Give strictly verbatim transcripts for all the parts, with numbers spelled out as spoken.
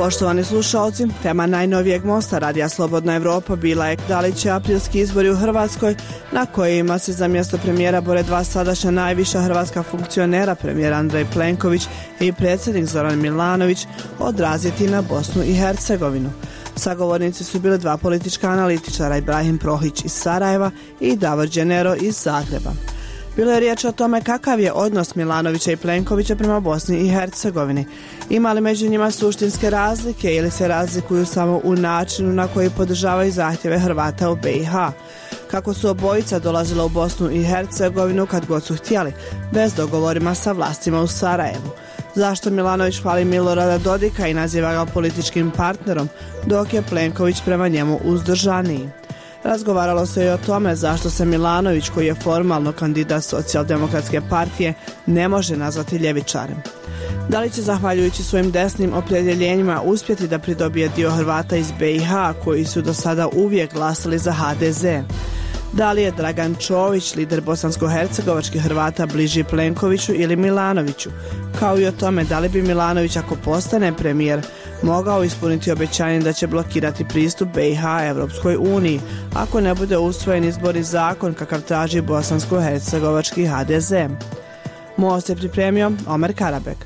Poštovani slušalci, tema najnovijeg mosta Radija Slobodna Evropa bila je da li će aprilski izbori u Hrvatskoj, na kojima se za mjesto premijera bore dva sadašnja najviša hrvatska funkcionera, premijer Andrej Plenković i predsjednik Zoran Milanović, odraziti na Bosnu i Hercegovinu. Sagovornici su bili dva politička analitičara, Ibrahim Prohić iz Sarajeva i Davor Đenero iz Zagreba. Bilo je riječ o tome kakav je odnos Milanovića i Plenkovića prema Bosni i Hercegovini. Ima li među njima suštinske razlike ili se razlikuju samo u načinu na koji podržavaju zahtjeve Hrvata u B i H? Kako su obojica dolazila u Bosnu i Hercegovinu kad god su htjeli, bez dogovorima sa vlastima u Sarajevu? Zašto Milanović hvali Milorada Dodika i naziva ga političkim partnerom, dok je Plenković prema njemu uzdržaniji? Razgovaralo se i o tome zašto se Milanović, koji je formalno kandidat Socijaldemokratske partije, ne može nazvati ljevičarem. Da li će, zahvaljujući svojim desnim opredjeljenjima, uspjeti da pridobije dio Hrvata iz B i H koji su do sada uvijek glasali za H D Z? Da li je Dragan Čović, lider bosansko-hercegovačkih Hrvata, bliži Plenkoviću ili Milanoviću? Kao i o tome da li bi Milanović, ako postane premijer, mogao ispuniti obećanje da će blokirati pristup B i H Evropskoj uniji ako ne bude usvojen izborni zakon kakav traži bosansko-hercegovački H D Z. Most je pripremio Omer Karabek.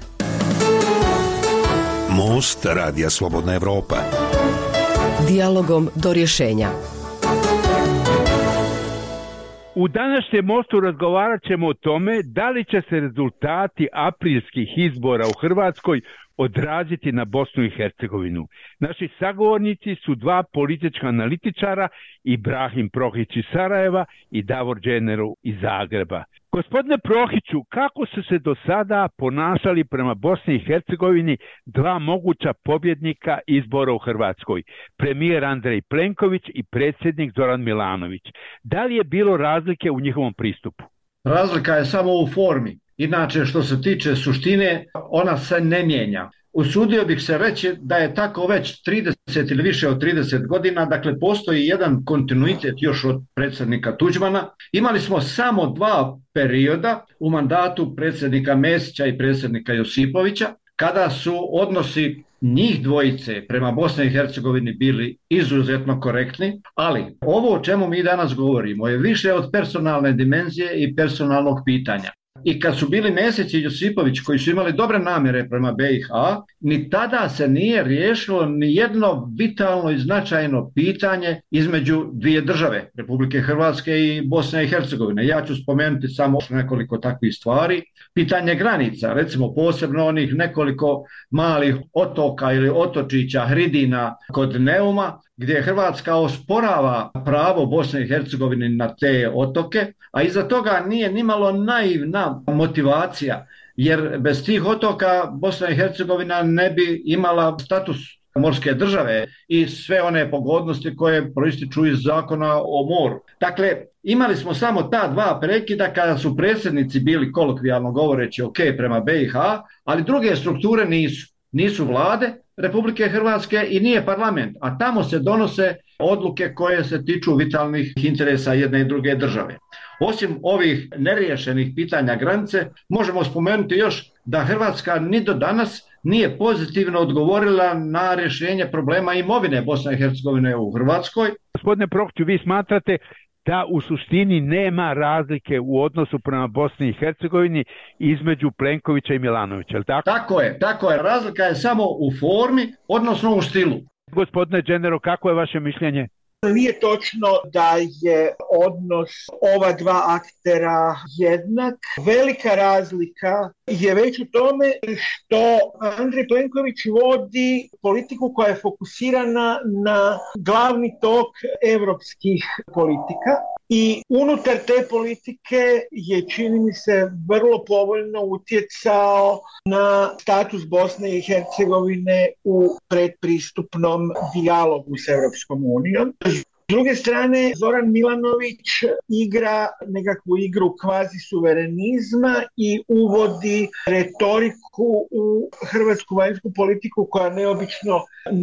Most Radija Slobodna Evropa. Dijalogom do rješenja. U današnjem mostu razgovarat ćemo o tome da li će se rezultati aprilskih izbora u Hrvatskoj odraziti na Bosnu i Hercegovinu. Naši sagovornici su dva politička analitičara, Ibrahim Prohić iz Sarajeva i Davor Đenero iz Zagreba. Gospodine Prohiću, kako su se do sada ponašali prema Bosni i Hercegovini dva moguća pobjednika izbora u Hrvatskoj, premijer Andrej Plenković i predsjednik Zoran Milanović? Da li je bilo razlike u njihovom pristupu? Razlika je samo u formi. Inače, što se tiče suštine, ona se ne mijenja. Usudio bih se reći da je tako već trideset ili više od trideset godina, dakle postoji jedan kontinuitet još od predsjednika Tuđmana. Imali smo samo dva perioda u mandatu predsjednika Mesića i predsjednika Josipovića, kada su odnosi njih dvojice prema Bosni i Hercegovini bili izuzetno korektni, ali ovo o čemu mi danas govorimo je više od personalne dimenzije i personalnog pitanja. I kad su bili Mesić i Josipović, koji su imali dobre namjere prema B i H, ni tada se nije riješilo ni jedno vitalno i značajno pitanje između dvije države, Republike Hrvatske i Bosne i Hercegovine. Ja ću spomenuti samo nekoliko takvih stvari. Pitanje granica, recimo posebno onih nekoliko malih otoka ili otočića, hridina kod Neuma, gdje Hrvatska osporava pravo Bosne i Hercegovine na te otoke, a iza toga nije nimalo naivna motivacija, jer bez tih otoka Bosna i Hercegovina ne bi imala status morske države i sve one pogodnosti koje proističu iz zakona o moru. Dakle, imali smo samo ta dva prekida kada su predsjednici bili kolokvijalno govoreći ok prema B i H, ali druge strukture nisu. Nisu vlade Republike Hrvatske i nije parlament, a tamo se donose odluke koje se tiču vitalnih interesa jedne i druge države. Osim ovih neriješenih pitanja granice, možemo spomenuti još da Hrvatska ni do danas nije pozitivno odgovorila na rješenje problema imovine Bosne i Hercegovine u Hrvatskoj. Gospodine Prohiću, vi smatrate da u suštini nema razlike u odnosu prema Bosni i Hercegovini između Plenkovića i Milanovića, je li tako? Tako je, tako je. Razlika je samo u formi, odnosno u stilu. Gospodine Đenero, kako je vaše mišljenje? Nije točno da je odnos ova dva aktera jednak. Velika razlika je već u tome što Andrej Plenković vodi politiku koja je fokusirana na glavni tok europskih politika i unutar te politike je, čini mi se, vrlo povoljno utjecao na status Bosne i Hercegovine u predpristupnom dijalogu s Europskom unijom. S druge strane, Zoran Milanović igra nekakvu igru kvazi suverenizma i uvodi retoriku u hrvatsku vanjsku politiku koja neobično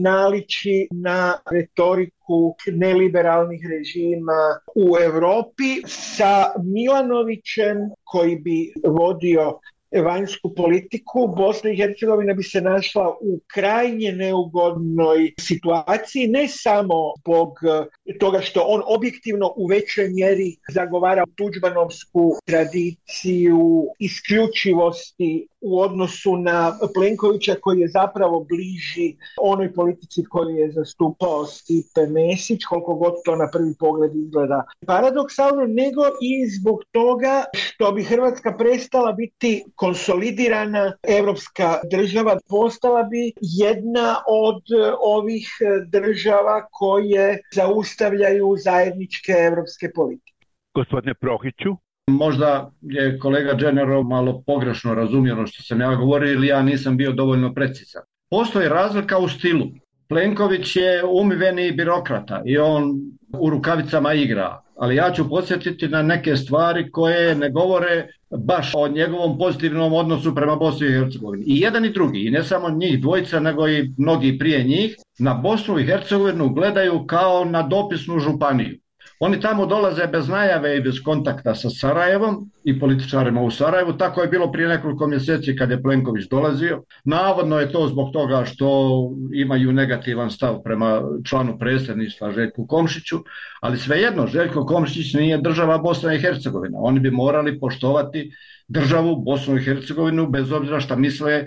naliči na retoriku neliberalnih režima u Europi, sa Milanovićem koji bi vodio vanjsku politiku, Bosna i Hercegovina bi se našla u krajnje neugodnoj situaciji, ne samo zbog toga što on objektivno u većoj mjeri zagovara tuđmanovsku tradiciju isključivosti u odnosu na Plenkovića, koji je zapravo bliži onoj politici koju je zastupao Stipe Mesić, koliko god to na prvi pogled izgleda paradoksalno, nego i zbog toga što bi Hrvatska prestala biti konsolidirana evropska država, postala bi jedna od ovih država koje zaustavljaju zajedničke evropske politike. Gospodine Prohiću? Možda je kolega Dženero malo pogrešno razumio ono što sam ja govorio ili ja nisam bio dovoljno precizan. Postoji razlika u stilu. Plenković je umiveni birokrata i on u rukavicama igra, ali ja ću podsjetiti na neke stvari koje ne govore baš o njegovom pozitivnom odnosu prema Bosni i Hercegovini. I jedan i drugi, i ne samo njih dvojica, nego i mnogi prije njih, na Bosnu i Hercegovinu gledaju kao na dopisnu županiju. Oni tamo dolaze bez najave i bez kontakta sa Sarajevom i političarima u Sarajevu. Tako je bilo prije nekoliko mjeseci kad je Plenković dolazio. Navodno je to zbog toga što imaju negativan stav prema članu predsjedništva Željku Komšiću, ali svejedno Željko Komšić nije država Bosna i Hercegovina. Oni bi morali poštovati državu Bosnu i Hercegovinu bez obzira šta misle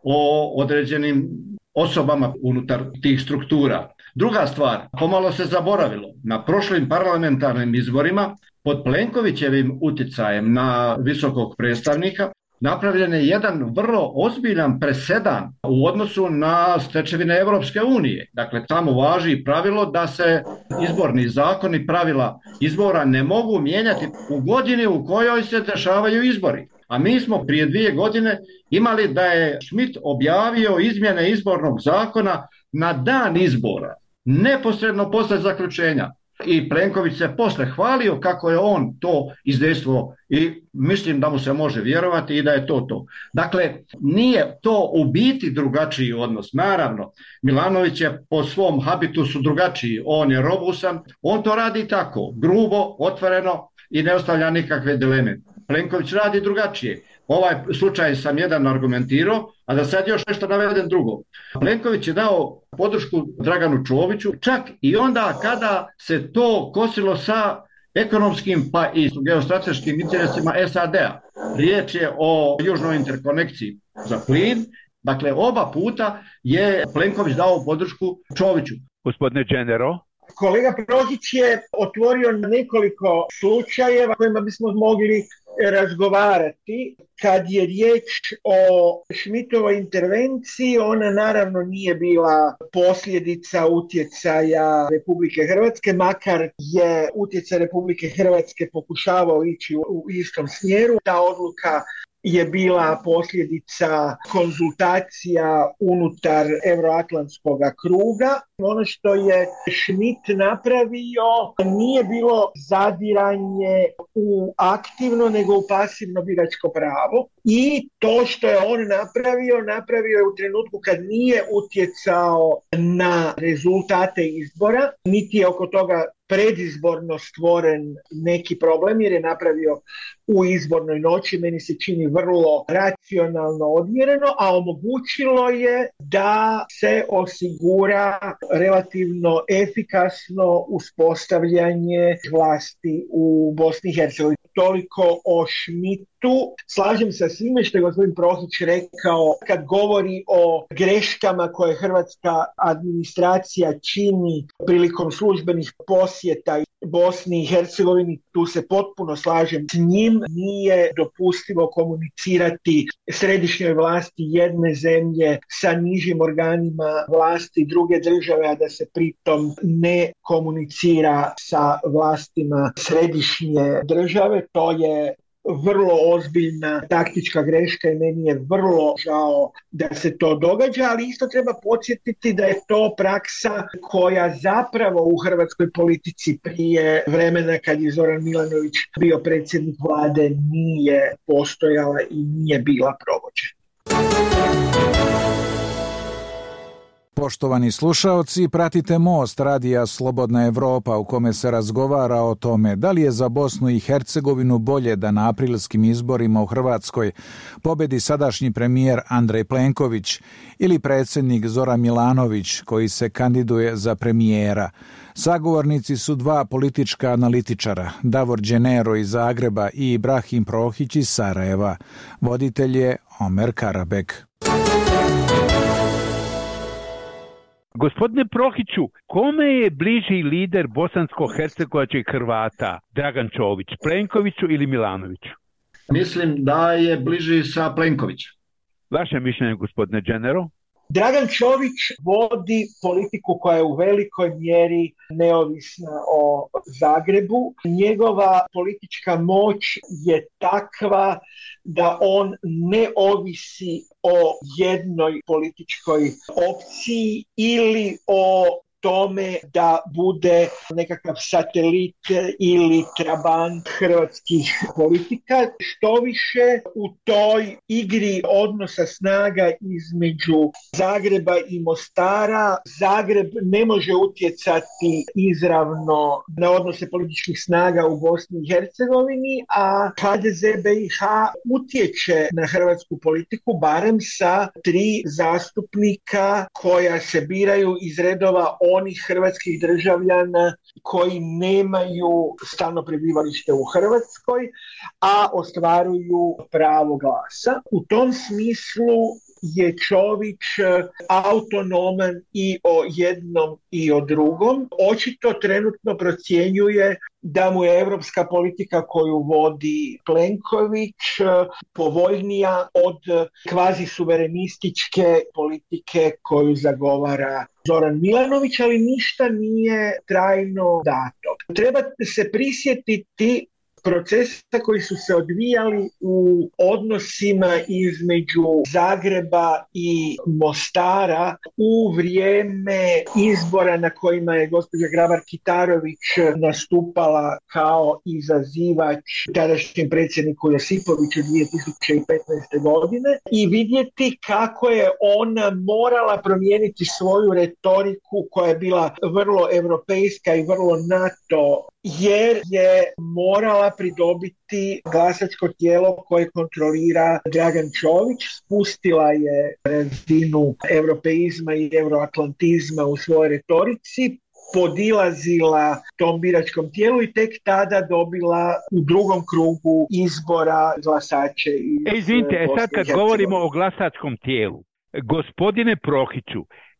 o određenim osobama unutar tih struktura. Druga stvar, pomalo se zaboravilo, na prošlim parlamentarnim izborima pod Plenkovićevim utjecajem na visokog predstavnika napravljen je jedan vrlo ozbiljan presedan u odnosu na stečevine Europske unije. Dakle, tamo važi pravilo da se izborni zakoni, pravila izbora ne mogu mijenjati u godini u kojoj se dešavaju izbori. A mi smo prije dvije godine imali da je Schmidt objavio izmjene izbornog zakona na dan izbora, neposredno posle zaključenja. I Plenković se posle hvalio kako je on to izdejstvo i mislim da mu se može vjerovati i da je to to. Dakle, nije to u biti drugačiji odnos. Naravno, Milanović je po svom habitusu drugačiji. On je robusan, on to radi tako, grubo, otvoreno i ne ostavlja nikakve dileme. Plenković radi drugačije. Ovaj slučaj sam jedan argumentirao, a da sad još nešto navedem drugo. Plenković je dao podršku Draganu Čoviću, čak i onda kada se to kosilo sa ekonomskim pa i geostrateškim interesima S A D-a. Riječ je o južnoj interkonekciji za plin. Dakle, oba puta je Plenković dao podršku Čoviću. Gospodine Dženero? Kolega Prohić je otvorio nekoliko slučajeva kojima bismo mogli razgovarati. Kad je riječ o Schmidtovoj intervenciji, ona naravno nije bila posljedica utjecaja Republike Hrvatske, makar je utjecaj Republike Hrvatske pokušavao ići u istom smjeru. Ta odluka je bila posljedica konzultacija unutar euroatlantskog kruga. Ono što je Schmidt napravio nije bilo zadiranje u aktivno nego u pasivno biračko pravo. I to što je on napravio, napravio je u trenutku kad nije utjecao na rezultate izbora, niti je oko toga predizborno stvoren neki problem jer je napravio u izbornoj noći, meni se čini vrlo racionalno odmjereno, a omogućilo je da se osigura relativno efikasno uspostavljanje vlasti u Bosni i Hercegovini. Toliko o Schmidtu. Slažem se s svime što je gospodin Prohić rekao kad govori o greškama koje hrvatska administracija čini prilikom službenih posjeta Bosni i Hercegovini. Tu se potpuno slažem s njim. Nije dopustivo komunicirati središnjoj vlasti jedne zemlje sa nižim organima vlasti druge države, a da se pritom ne komunicira sa vlastima središnje države. To je vrlo ozbiljna taktička greška i meni je vrlo žao da se to događa, ali isto treba podsjetiti da je to praksa koja zapravo u hrvatskoj politici prije vremena kad je Zoran Milanović bio predsjednik vlade nije postojala i nije bila provođena. Poštovani slušaoci, pratite Most radija Slobodna Evropa u kome se razgovara o tome da li je za Bosnu i Hercegovinu bolje da na aprilskim izborima u Hrvatskoj pobedi sadašnji premijer Andrej Plenković ili predsjednik Zoran Milanović koji se kandiduje za premijera. Sagovornici su dva politička analitičara, Davor Đenero iz Zagreba i Ibrahim Prohić iz Sarajeva. Voditelj je Omer Karabek. Gospodine Prohiću, kome je bliži lider bosansko-hercegovačkih Hrvata, Dragan Čović, Plenkoviću ili Milanoviću? Mislim da je bliži sa Plenkovićem. Vaše mišljenje, gospodine Đenero? Dragan Čović vodi politiku koja je u velikoj mjeri neovisna o Zagrebu. Njegova politička moć je takva da on ne ovisi o jednoj političkoj opciji ili o tome da bude nekakav satelit ili trabant hrvatskih politika. Što više u toj igri odnosa snaga između Zagreba i Mostara, Zagreb ne može utjecati izravno na odnose političkih snaga u Bosni i Hercegovini, a H D Z B i H utječe na hrvatsku politiku barem sa tri zastupnika koja se biraju iz redova onih hrvatskih državljana koji nemaju stalno prebivalište u Hrvatskoj, a ostvaruju pravo glasa. U tom smislu je Čović autonoman i o jednom i o drugom. Očito trenutno procjenjuje da mu je europska politika koju vodi Plenković povoljnija od kvazi suverenističke politike koju zagovara Zoran Milanović, ali ništa nije trajno dato. Treba se prisjetiti procesa koji su se odvijali u odnosima između Zagreba i Mostara u vrijeme izbora na kojima je gospođa Grabar-Kitarović nastupala kao izazivač tadašnjem predsjedniku Josipoviću dvije tisuće petnaeste. godine i vidjeti kako je ona morala promijeniti svoju retoriku koja je bila vrlo europejska i vrlo NATO, jer je morala pridobiti glasačko tijelo koje kontrolira Dragan Čović, spustila je razinu europeizma i euroatlantizma u svojoj retorici, podilazila tom biračkom tijelu i tek tada dobila u drugom krugu izbora glasače iz E, izvinite, e sad kad Bosne i govorimo Hercegovine. o glasačkom tijelu, gospodine Prohiću,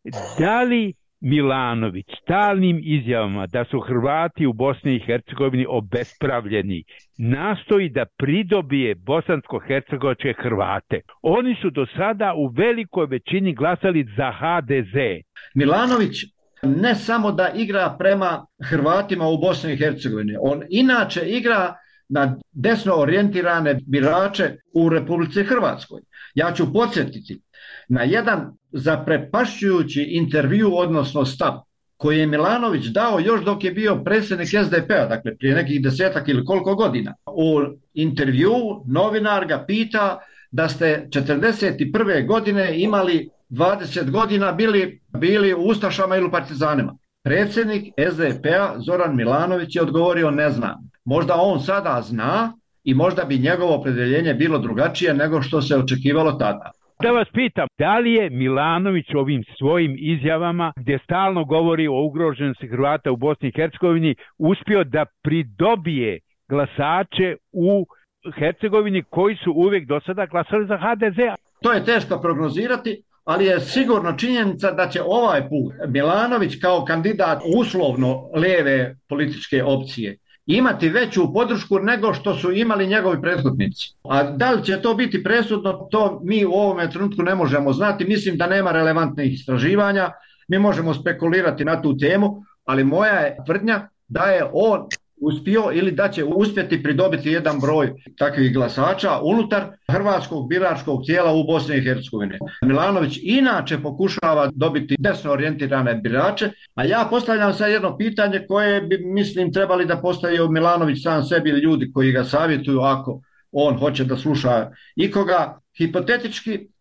da li Milanović stalnim izjavama da su Hrvati u Bosni i Hercegovini obespravljeni nastoji da pridobije bosansko-hercegovačke Hrvate? Oni su do sada u velikoj većini glasali za H D Z. Milanović ne samo da igra prema Hrvatima u Bosni i Hercegovini, on inače igra na desno orijentirane birače u Republici Hrvatskoj. Ja ću podsjetiti na jedan zaprepašćujući intervju, odnosno stav, koji je Milanović dao još dok je bio predsjednik S D P-a, dakle prije nekih desetak ili koliko godina. U intervju novinar ga pita da ste četrdeset prve. godine imali dvadeset godina bili, bili u Ustašama ili u Partizanima. Predsjednik S D P-a Zoran Milanović je odgovorio ne znam. Možda on sada zna i možda bi njegovo opredjeljenje bilo drugačije nego što se očekivalo tada. Da vas pitam, da li je Milanović ovim svojim izjavama, gdje stalno govori o ugroženosti Hrvata u Bosni i Hercegovini, uspio da pridobije glasače u Hercegovini koji su uvijek do sada glasali za H D Z? To je teško prognozirati, ali je sigurno činjenica da će ovaj put Milanović kao kandidat uslovno lijeve političke opcije imati veću podršku nego što su imali njegovi prethodnici. A da li će to biti presudno, to mi u ovome trenutku ne možemo znati. Mislim da nema relevantnih istraživanja, mi možemo spekulirati na tu temu, ali moja je tvrdnja da je on uspio ili da će uspjeti pridobiti jedan broj takvih glasača unutar hrvatskog biračkog tijela u Bosni i Hercegovini. Milanović inače pokušava dobiti desno orijentirane birače, a ja postavljam sad jedno pitanje koje bi, mislim, trebali da postavi Milanović sam sebi ili ljudi koji ga savjetuju ako on hoće da sluša ikoga. Hipotetički,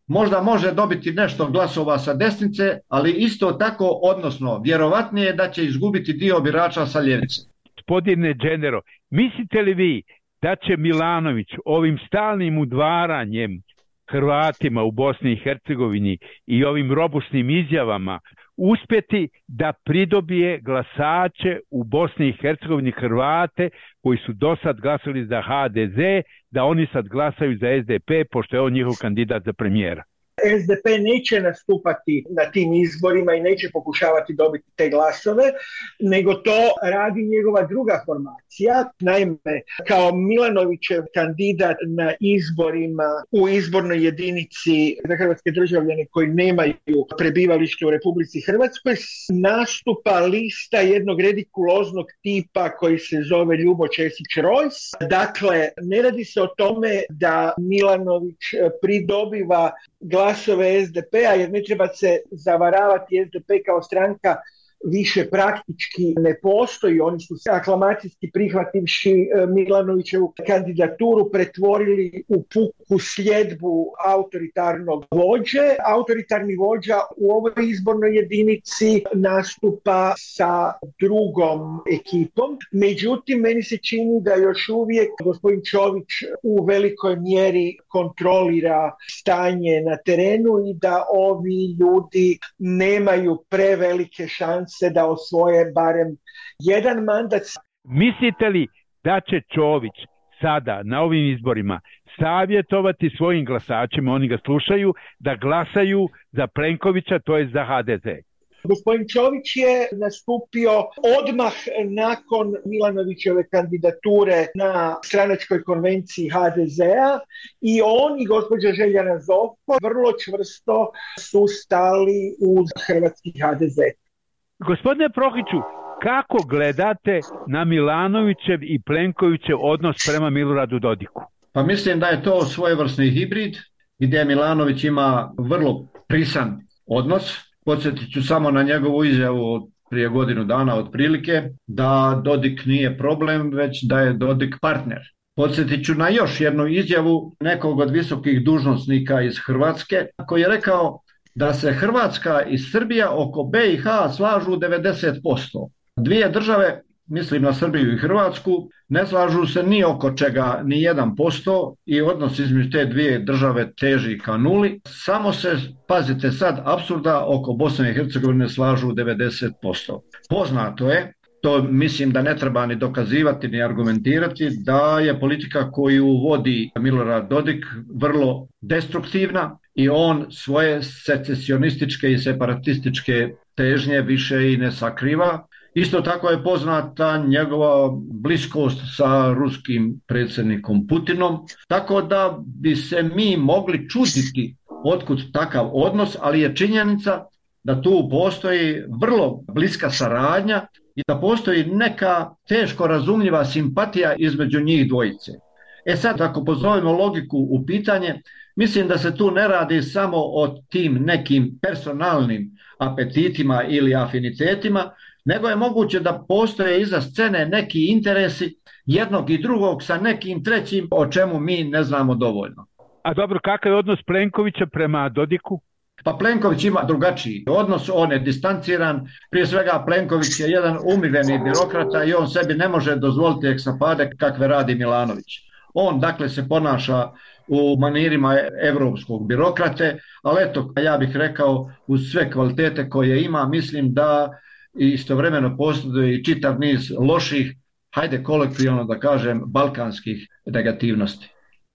možda može dobiti nešto glasova sa desnice, ali isto tako, odnosno vjerovatnije da će izgubiti dio birača sa ljevice. Gospodine Dženero, mislite li vi da će Milanović ovim stalnim udvaranjem Hrvatima u Bosni i Hercegovini i ovim robusnim izjavama uspjeti da pridobije glasače u Bosni i Hercegovini, Hrvate koji su do sad glasali za ha de ze, da oni sad glasaju za es de pe pošto je on njihov kandidat za premijera? es de pe neće nastupati na tim izborima i neće pokušavati dobiti te glasove, nego to radi njegova druga formacija. Naime, kao Milanovićev kandidat na izborima u izbornoj jedinici za hrvatske državljane koji nemaju prebivalište u Republici Hrvatskoj nastupa lista jednog redikuloznog tipa koji se zove Ljubo Česić-Rojs. Dakle, ne radi se o tome da Milanović pridobiva glasove es de pe-a, jer ne treba se zavaravati, es de pe kao stranka više praktički ne postoji. Oni su se aklamacijski prihvativši Milanovićevu kandidaturu pretvorili u puku sljedbu autoritarnog vođe. Autoritarni vođa u ovoj izbornoj jedinici nastupa sa drugom ekipom. Međutim, meni se čini da još uvijek gospodin Čović u velikoj mjeri kontrolira stanje na terenu i da ovi ljudi nemaju prevelike šanse se da osvoje barem jedan mandat. Mislite li da će Čović sada na ovim izborima savjetovati svojim glasačima, oni ga slušaju, da glasaju za Plenkovića, to je za ha de ze? Gospodin Čović je nastupio odmah nakon Milanovićeve kandidature na stranačkoj konvenciji ha de ze-a i on i gospođa Željana Zovko vrlo čvrsto su stali uz hrvatski ha de ze. Gospodine Prohiću, kako gledate na Milanovićev i Plenkovićev odnos prema Miloradu Dodiku? Pa mislim da je to svojevrsni hibrid gdje Milanović ima vrlo prisan odnos. Podsjetit ću samo na njegovu izjavu prije godinu dana otprilike da Dodik nije problem, već da je Dodik partner. Podsjetit ću na još jednu izjavu nekog od visokih dužnosnika iz Hrvatske koji je rekao da se Hrvatska i Srbija oko be i ha slažu devedeset posto. Dvije države, mislim na Srbiju i Hrvatsku, ne slažu se ni oko čega, ni jedan posto i odnos između te dvije države teži ka nuli. Samo se, pazite sad, apsurda oko Bosne i Hercegovine slažu devedeset posto. Poznato je, to mislim da ne treba ni dokazivati ni argumentirati, da je politika koju vodi Milorad Dodik vrlo destruktivna i on svoje secesionističke i separatističke težnje više i ne sakriva. Isto tako je poznata njegova bliskost sa ruskim predsjednikom Putinom, tako da bi se mi mogli čuditi otkud takav odnos, ali je činjenica da tu postoji vrlo bliska saradnja i da postoji neka teško razumljiva simpatija između njih dvojice. E sad, ako pozovemo logiku u pitanje, mislim da se tu ne radi samo o tim nekim personalnim apetitima ili afinitetima, nego je moguće da postoje iza scene neki interesi jednog i drugog sa nekim trećim, o čemu mi ne znamo dovoljno. A dobro, kakav je odnos Plenkovića prema Dodiku? Pa Plenković ima drugačiji odnos, on je distanciran, prije svega Plenković je jedan umiveni birokrata i on sebi ne može dozvoliti eksapade kakve radi Milanović. On dakle se ponaša u manirima evropskog birokrate, ali eto, ja bih rekao, uz sve kvalitete koje ima, mislim da istovremeno postoji i čitav niz loših, hajde kolektivno da kažem, balkanskih negativnosti.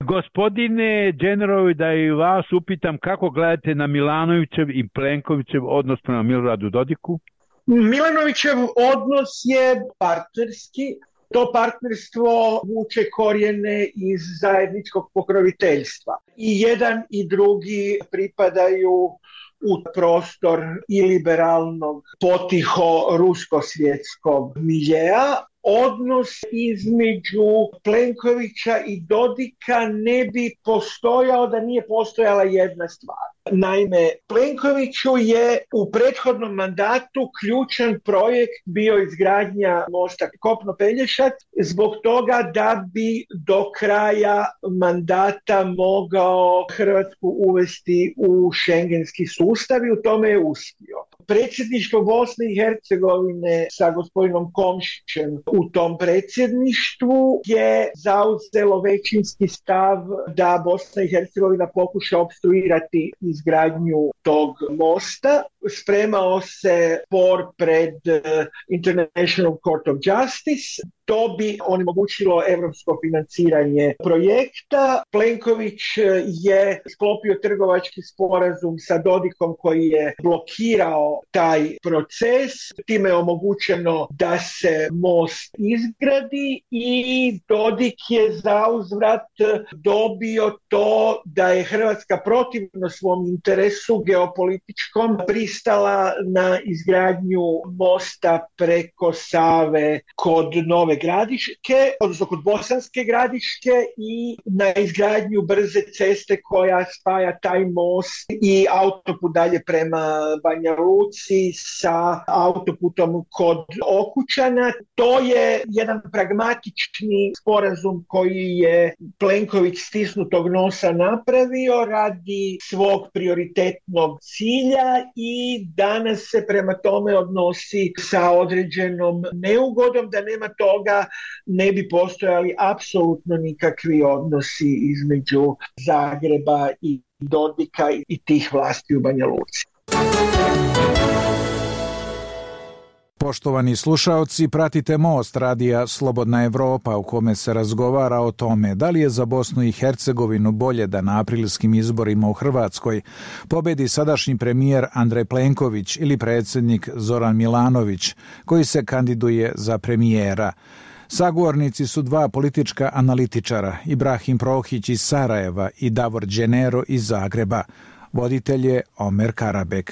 Gospodine Dženerovi, da i vas upitam kako gledate na Milanovićev i Plenkovićev odnos prema Miloradu Dodiku? Milanovićev odnos je partnerski. To partnerstvo vuče korijene iz zajedničkog pokroviteljstva. I jedan i drugi pripadaju u prostor i liberalnog potiho ruskosvjetskog miljea. odnos između Plenkovića i Dodika ne bi postojao da nije postojala jedna stvar. Naime, Plenkoviću je u prethodnom mandatu ključan projekt bio izgradnja mosta Kopno-Pelješac zbog toga da bi do kraja mandata mogao Hrvatsku uvesti u šengenski sustav i u tome je uspio. Predsjedništvo Bosne i Hercegovine sa gospodinom Komšićem u tom predsjedništvu je zauzelo većinski stav da Bosna i Hercegovina pokuša opstruirati izgradnju tog mosta. Spremao se spor pred International Court of Justice. To bi onemogućilo europsko financiranje projekta. Plenković je sklopio trgovački sporazum sa Dodikom koji je blokirao taj proces. Time je omogućeno da se most izgradi i Dodik je zauzvrat dobio to da je Hrvatska protivno svom interesu geopolitičkom pristala na izgradnju mosta preko Save kod Nove Gradiške, odnosno kod Bosanske Gradiške i na izgradnju brze ceste koja spaja taj most i autoput dalje prema Banja Luci sa autoputom kod Okučana. To je jedan pragmatični sporazum koji je Plenković stisnutog nosa napravio radi svog prioritetnog cilja i danas se prema tome odnosi sa određenom neugodom. Da nema toga ne bi postojali apsolutno nikakvi odnosi između Zagreba i Dodika i tih vlasti u Banja Luci. Poštovani slušaoci, pratite Most radija Slobodna Evropa u kome se razgovara o tome da li je za Bosnu i Hercegovinu bolje da na aprilskim izborima u Hrvatskoj pobedi sadašnji premijer Andrej Plenković ili predsjednik Zoran Milanović koji se kandiduje za premijera. Sagovornici su dva politička analitičara, Ibrahim Prohić iz Sarajeva i Davor Đenero iz Zagreba. Voditelj je Omer Karabek.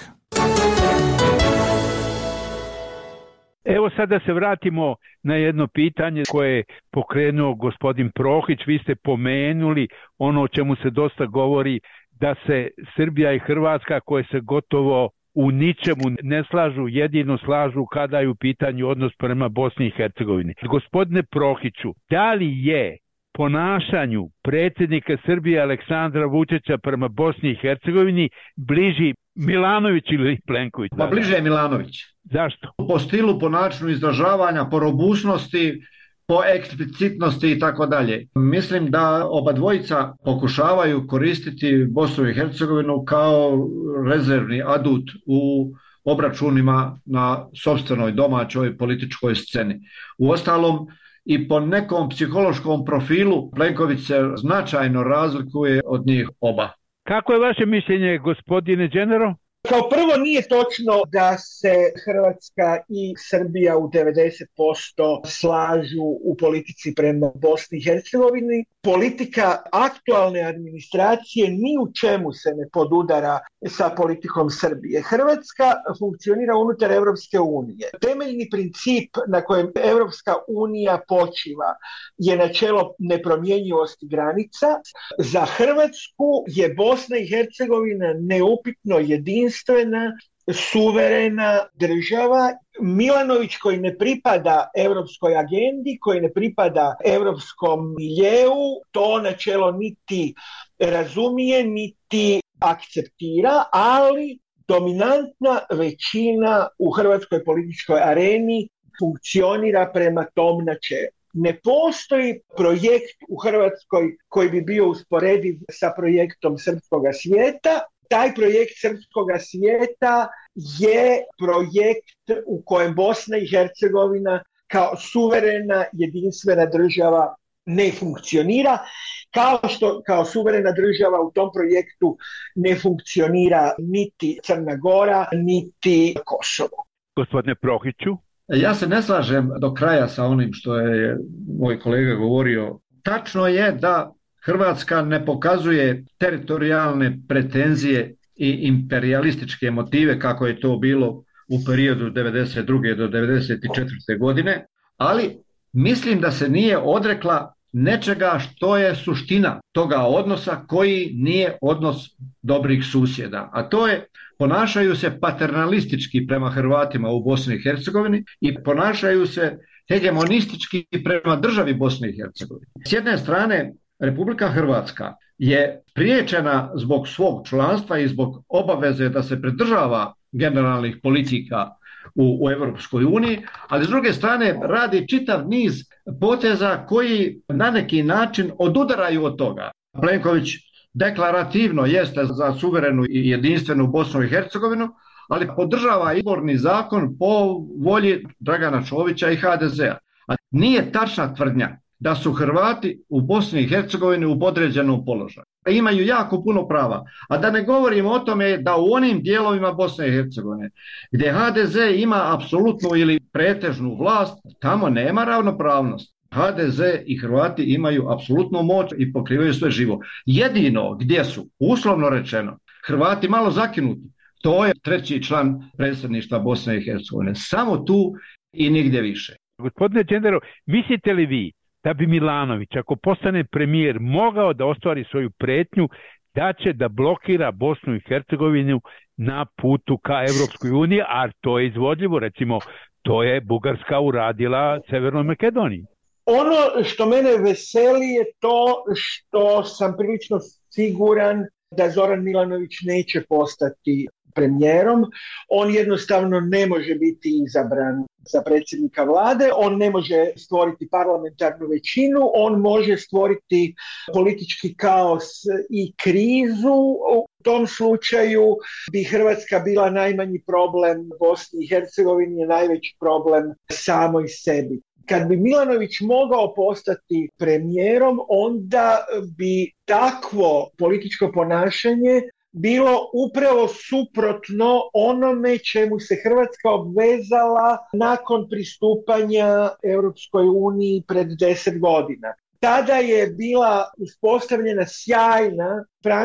Evo sad da se vratimo na jedno pitanje koje je pokrenuo gospodin Prohić. Vi ste pomenuli ono o čemu se dosta govori, da se Srbija i Hrvatska koje se gotovo u ničemu ne slažu, jedino slažu kada je u pitanju odnos prema Bosni i Hercegovini. Gospodine Prohiću, da li je ponašanju predsjednika Srbije Aleksandra Vučića prema Bosni i Hercegovini bliži Milanović ili Plenković? Pa bliže je Milanović. Zašto? Po stilu, po načinu izražavanja, po robusnosti, po eksplicitnosti i tako dalje. Mislim da oba dvojica pokušavaju koristiti Bosnu i Hercegovinu kao rezervni adut u obračunima na sopstvenoj domaćoj političkoj sceni. Uostalom, i po nekom psihološkom profilu Plenković se značajno razlikuje od njih oba. Kako je vaše mišljenje, gospodine Đenero? Kao prvo, nije točno da se Hrvatska i Srbija u devedeset posto slažu u politici prema Bosni i Hercegovini. Politika aktualne administracije ni u čemu se ne podudara sa politikom Srbije. Hrvatska funkcionira unutar Europske unije. Temeljni princip na kojem Europska unija počiva je načelo nepromjenjivosti granica. Za Hrvatsku je Bosna i Hercegovina neupitno jedinstvena, suverena država. Milanović, koji ne pripada europskoj agendi, koji ne pripada europskom miljeu, to načelo niti razumije, niti akceptira, ali dominantna većina u hrvatskoj političkoj areni funkcionira prema tom načelu. Ne postoji projekt u Hrvatskoj koji bi bio usporediv sa projektom Srpskoga svijeta. Taj projekt Srpskoga svijeta je projekt u kojem Bosna i Hercegovina kao suverena jedinstvena država ne funkcionira, kao što kao suverena država u tom projektu ne funkcionira niti Crna Gora, niti Kosovo. Gospodine Prohiću? Ja se ne slažem do kraja sa onim što je moj kolega govorio. Tačno je da Hrvatska ne pokazuje teritorijalne pretenzije i imperialističke motive kako je to bilo u periodu devedeset druge do devedeset četvrte godine, ali mislim da se nije odrekla nečega što je suština toga odnosa koji nije odnos dobrih susjeda, a to je ponašaju se paternalistički prema Hrvatima u Bosni i Hercegovini i ponašaju se hegemonistički prema državi Bosne i Hercegovine. S jedne strane, Republika Hrvatska je priječena zbog svog članstva i zbog obaveze da se pridržava generalnih politika u, u Europskoj uniji, ali s druge strane radi čitav niz poteza koji na neki način odudaraju od toga. Plenković deklarativno jeste za suverenu i jedinstvenu Bosnu i Hercegovinu, ali podržava izborni zakon po volji Dragana Čovića i ha de zea. A nije tačna tvrdnja da su Hrvati u Bosni i Hercegovini u podređenom položaju. Imaju jako puno prava. A da ne govorimo o tome da u onim dijelovima Bosne i Hercegovine gdje ha de ze ima apsolutnu ili pretežnu vlast, tamo nema ravnopravnost. ha de ze i Hrvati imaju apsolutnu moć i pokrivaju sve živo. Jedino gdje su, uslovno rečeno, Hrvati malo zakinuti, to je treći član predsjedništva Bosne i Hercegovine. Samo tu i nigdje više. Gospodine Đendero, mislite li vi da bi Milanović, ako postane premijer, mogao da ostvari svoju pretnju da će da blokira Bosnu i Hercegovinu na putu ka Evropskoj uniji, a to je izvodljivo, recimo, to je Bugarska uradila Severnoj Makedoniji. Ono što mene veseli je to što sam prilično siguran da Zoran Milanović neće postati premijerom. On jednostavno ne može biti izabran za predsjednika vlade, on ne može stvoriti parlamentarnu većinu, on može stvoriti politički kaos i krizu. U tom slučaju bi Hrvatska bila najmanji problem Bosni i Hercegovini, je najveći problem samoj sebi. Kad bi Milanović mogao postati premijerom, onda bi takvo političko ponašanje bilo upravo suprotno onome čemu se Hrvatska obvezala nakon pristupanja Europskoj uniji pred deset godina. Tada je bila uspostavljena sjajna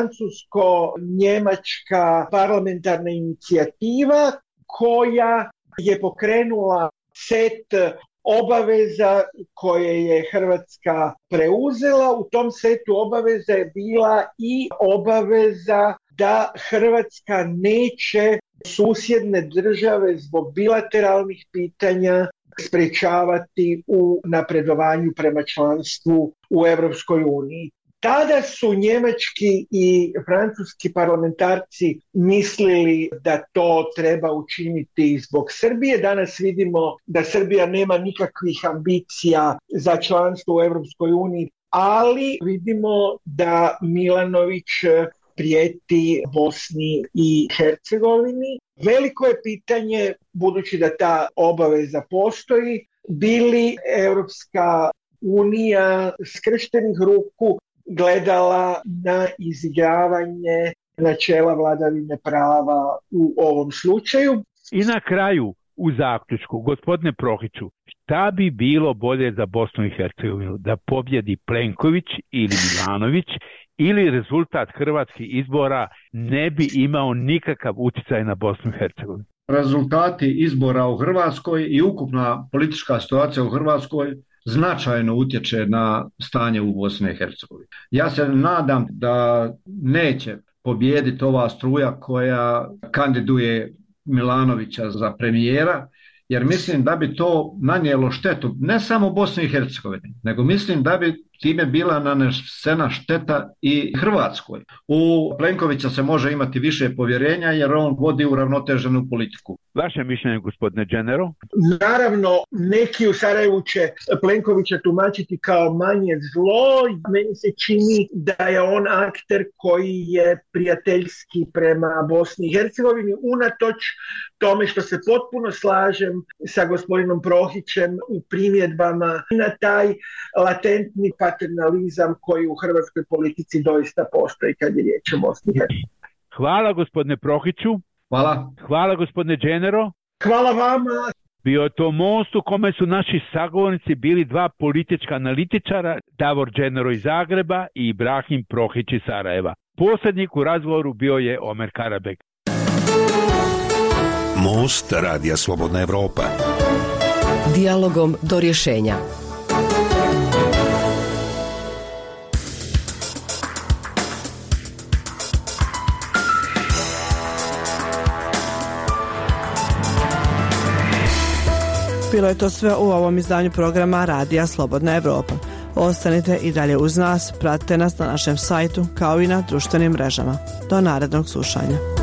francusko-njemačka parlamentarna inicijativa koja je pokrenula set obaveza koje je Hrvatska preuzela. U tom setu obaveza je bila i obaveza da Hrvatska neće susjedne države zbog bilateralnih pitanja sprečavati u napredovanju prema članstvu u Europskoj uniji. Tada su njemački i francuski parlamentarci mislili da to treba učiniti zbog Srbije. Danas vidimo da Srbija nema nikakvih ambicija za članstvo u Europskoj uniji, ali vidimo da Milanović prijeti Bosni i Hercegovini. Veliko je pitanje, budući da ta obaveza postoji, bi li Europska unija skrštenih ruku gledala na izigravanje načela vladavine prava u ovom slučaju. I na kraju, u zaključku, gospodine Prohiću, šta bi bilo bolje za Bosnu i Hercegovinu? Da pobjedi Plenković ili Milanović, ili rezultat hrvatskih izbora ne bi imao nikakav utjecaj na Bosnu i Hercegovinu? Rezultati izbora u Hrvatskoj i ukupna politička situacija u Hrvatskoj značajno utječe na stanje u Bosni i Hercegovini. Ja se nadam da neće pobijediti ova struja koja kandiduje Milanovića za premijera, jer mislim da bi to nanijelo štetu ne samo Bosni i Hercegovini, nego mislim da bi time bila nanesena šteta i Hrvatskoj. U Plenkovića se može imati više povjerenja jer on vodi uravnoteženu politiku. Vaše mišljenje, gospodine Đendero? Naravno, neki u Sarajevu će Plenkovića tumačiti kao manje zlo. Meni se čini da je on akter koji je prijateljski prema Bosni i Hercegovini, unatoč tome što se potpuno slažem sa gospodinom Prohićem u primjedbama na taj latentni paternalizam koji u hrvatskoj politici doista postoji kad je riječ o Bosni i Hercegovini. Hvala gospodine Prohiću. Hvala. Hvala gospodine Đendero. Hvala vama. Bio je to most u kome su naši sagovornici bili dva politička analitičara, Davor Đendero iz Zagreba i Ibrahim Prohić iz Sarajeva. Posljednik u razgovoru bio je Omer Karabek. Most Radija Slobodna Evropa. Dijalogom do rješenja. Bilo je to sve u ovom izdanju programa Radija Slobodna Evropa. Ostanite i dalje uz nas, pratite nas na našem sajtu kao i na društvenim mrežama. Do narednog slušanja.